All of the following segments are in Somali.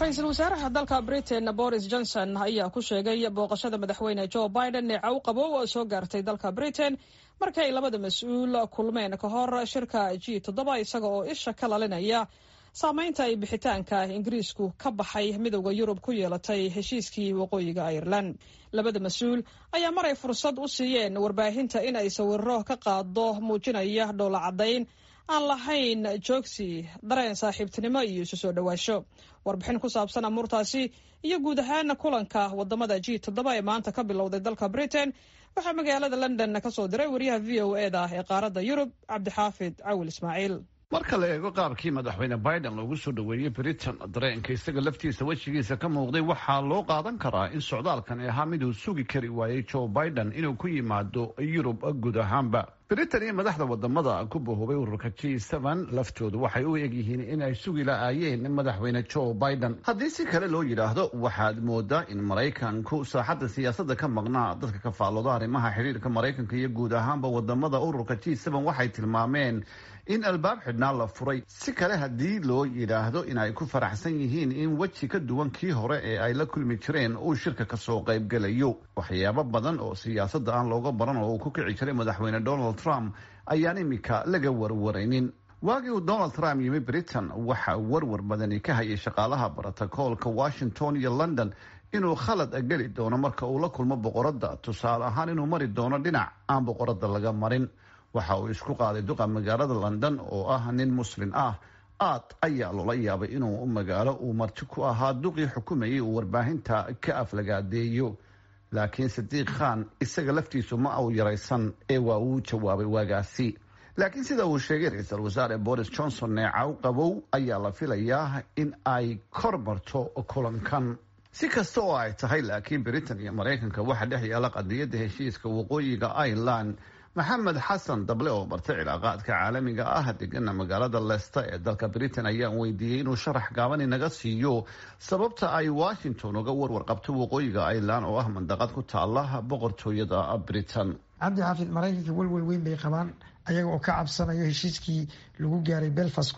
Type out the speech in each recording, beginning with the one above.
ra-iisul wasaaraha dalka Britain Boris Johnson ayaa ku sheegay booqashada madaxweyne Joe Biden ee cawqabo oo soo gaartay dalka Britain markay labada mas'uul kulmeen ka hor shirka G7 isaga oo isha ka lalinaya saameynta ay bixitaanka Ingiriisku ka baxay midowda Yurub ku yeelatay heshiiskii waqooyiga Ireland. Labada mas'uul ayaa maray fursad u siiyeen warbaahinta in ay sawirro ka qaado muujinaya dhoola cadayn aan lahayn joogsi dareen saaxiibtinimo iyo isu soo dhawaasho. Warbixin ku saabsan amuurtaasi iyo guud ahaan kulanka wadamada G7 ee maanta ka bilowday dalka Britain waxaa magaalada London ka soo diray wariyaha VOA ee qaaradda Yurub Cabdixaafid Cawil Ismaaciil. marka la eego qaabkii madaxweyne Biden loogu soo dhaweeyay Britain, dareenka isaga laftiisa wejigiisa ka muuqday waxaa loo qaadan karaa in socdaalkan ahaa mid uu sugi kari waayay Joe Biden inuu ku yimaado Yurub guud ahaanba. Britain iyo madaxda wadamada ku bohobay ururka G7 laftoodu waxay u egyihiin in ay sugi laayeen madaxweyne Joe Biden. Haddii si kale loo yiraahdo, waxaad moodaa in Maraykanku saaxadda siyaasadda ka maqnaa. Dadka ka faallooda arrimaha xiriirka Maraykanka iyo guud ahaanba wadamada ururka G7 waxay tilmaameen in albaab xidhnaa la furay. Si kale haddii loo yidhaahdo in ay ku faraxsan yihiin in weji ka duwan kii hore ee ay la kulmi jireen uu shirka kasoo qaybgelayo. Waxyaabo badan oo siyaasadda aan looga baran oo uu ku kici jiray madaxweyne Donald Trump ayaan imika laga warwaraynin. waagii uu Donald Trump yimi Britain, waxa warwar badani ka hayay shaqaalaha brotokoolka Washington iyo London inuu khalad geli doono marka uu la kulmo boqoradda, tusaale ahaan inuu mari doono dhinac aan boqoradda laga marin. waxa uu isku qaaday duqa magaalada London oo ah nin muslim ah. aad ayaa loola yaabay inuu magaalo uu marti ku ahaa duqii xukumayay uu warbaahinta ka aflagaadeeyo. laakiin Sadiq Khan isaga laftiisu ma uu yaraysan ee waa uu jawaabay waagaasi. laakiin sida uu sheegay ra-iisul wasaare Boris Johnson ee cawqabow ayaa la filayaa in ay kormarto kulankan. si kasta oo ay tahay, laakiin Britain iyo Maraykanka waxa dhex yaala qadiyadda heshiiska waqooyiga Ireland. maxamed xasan dable oo bartay cilaaqaadka caalamiga ah degana magaalada Leicester ee dalka Britain ayaan weydiiyey inuu sharax gaaban inaga siiyo sababta ay Washington uga warwar qabto waqooyiga Ireland oo ah mandaqad ku taala boqortooyada Britain. cabdi xaafid, Maraykanka walwal weyn bay qabaan ayaga oo ka cabsanayo heshiiskii lagu gaaray Belfast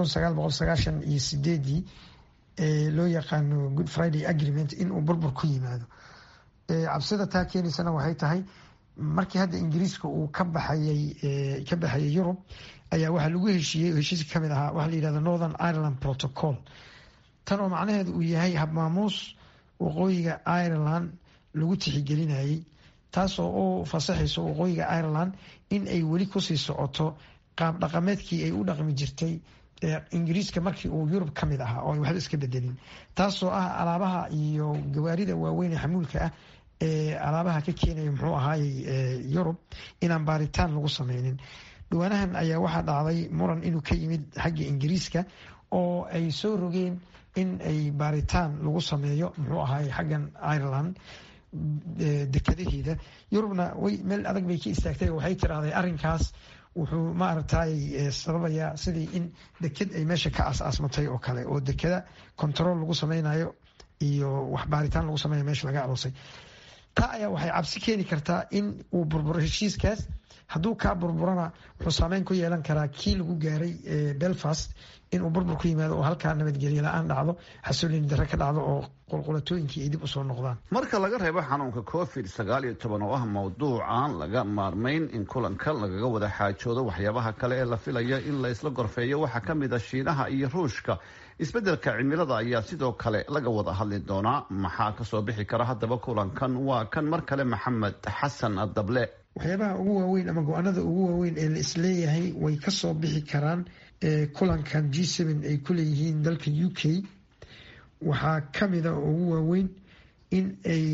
1998 ee loo yaqaano Good Friday Agreement inuu burbur ku yimaado. cabsida taa keenaysana waxay tahay markii hadda Ingiriiska uu ka baxayay Yurub ayaa waxa lagu heshiiyey heshiiska kamid ahaa waxa la yiraahdo Northern Ireland Protocol. tan oo macnaheedu uu yahay habmaamuus waqooyiga Ireland lagu tixgelinayay, taas oo fasaxayso waqooyiga Ireland in ay weli ku sii socoto qaab dhaqameedkii ay u dhaqmi jirtay Ingiriiska markii uu Yurub kamid ahaa oo ay waxba iska bedelin. taas oo ah alaabaha iyo gawaarida waaweyn ee xamuulka ah alaabaha ka keenaya muxuu ahaayay Yurub inaan baaritaan lagu sameynin. dhawaanahan ayaa waxaa dhacday muran inuu ka yimid xagga Ingiriiska oo ay soo rogeen in ay baaritaan lagu sameeyo muxuu ahaayay xaggan Ireland dekadaheeda. Yurubna way meel adag bay ka istaagtay oo waxay tiraahday arrinkaas wuxuu maaragtay sababayaa sidii in dekad ay meesha ka aasmatay oo kale, oo dekada control lagu sameynayo iyo wax baaritaan lagu sameeyo meesha laga aroosay. taa ayaa waxay cabsi keeni kartaa in uu burburo heshiiskaas. hadduu kaa burburana wuxuu saameyn ku yeelan karaa kii lagu gaaray Belfast inuu burbur ku yimaado oo halkaa nabadgelyo la-aan dhacdo, xasuulin darre ka dhacdo oo qulqulatooyinkii ay dib usoo noqdaan. marka laga reebo xanuunka COVID-19 oo ah mawduuc aan laga maarmayn in kulanka lagaga wada xaajoodo, waxyaabaha kale ee la filaya in la isla gorfeeyo waxaa ka mid ah Shiinaha iyo Ruushka. isbeddelka cimilada ayaa sidoo kale laga wada hadli doonaa. maxaa kasoo bixi kara haddaba kulankan? waa kan mar kale maxamed xasan dable. waxyaabaha ugu waaweyn ama go-aanada ugu waaweyn ee la isleeyahay way kasoo bixi karaan kulankan G7 ay ku leeyihiin dalka UK waxaa kamid a ugu waaweyn in ay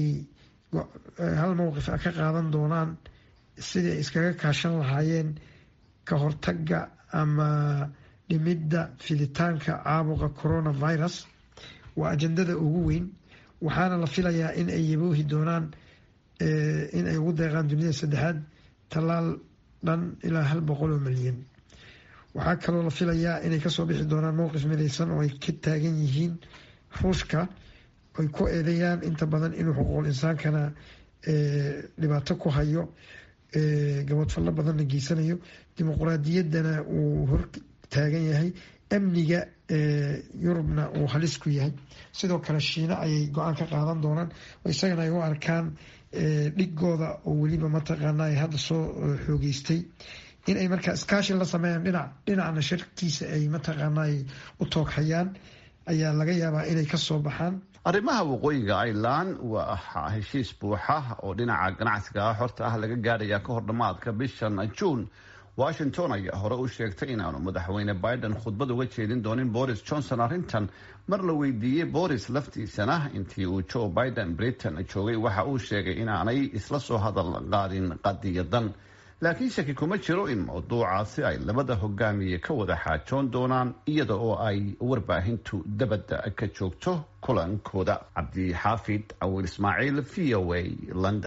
hal mowqif ka qaadan doonaan sidii ay iskaga kaashan lahaayeen ka hortaga ama dhimidda fiditaanka caabuqa coronavirus. waa ajandada ugu weyn, waxaana la filayaa in ay yaboohi doonaan in ay ugu deeqaan dunida saddexaad talaal dhan ilaa 100 milyan. waxaa kaloo la filayaa inay kasoo bixi doonaan mowqif midaysan oo ay ka taagan yihiin Ruushka, ay ku eedeeyaan inta badan inuu xuquuqul insaankana dhibaato ku hayo, gabadfallo badanna geysanayo, dimuqraadiyaddana uu hor taagan yahay amniga yurubna uu halis ku yahay. sidoo kale shiina ayay go-aan ka qaadan doonaan oo isagana ay u arkaan dhigooda oo weliba mataqaana ay hadda soo xoogeystay in ay markaa iskaashi la sameeyaan dhinacna shirkiisa ay mataqaana ay u toogxayaan ayaa laga yaabaa inay kasoo baxaan. arrimaha waqooyiga Ireland waa heshiis buuxa oo dhinaca ganacsiga xorta ah laga gaadhaya ka hor dhamaadka bishan June. Washington ayaa hore u sheegtay in aanu madaxweyne Biden khudbad uga jeedin doonin Boris Johnson arrintan. mar la weydiiyey Boris laftiisana intii uu Joe Biden Britain joogay waxa uu sheegay inaanay isla soo hadal qaadin qadiyadan. laakiin shaki kuma jiro in mawduucaasi ay labada hogaamiye ka wada xaajoon doonaan iyada oo ay warbaahintu dabadda ka joogto kulankooda. Cabdi Xaafid Awil Ismaaciil, VOA, London.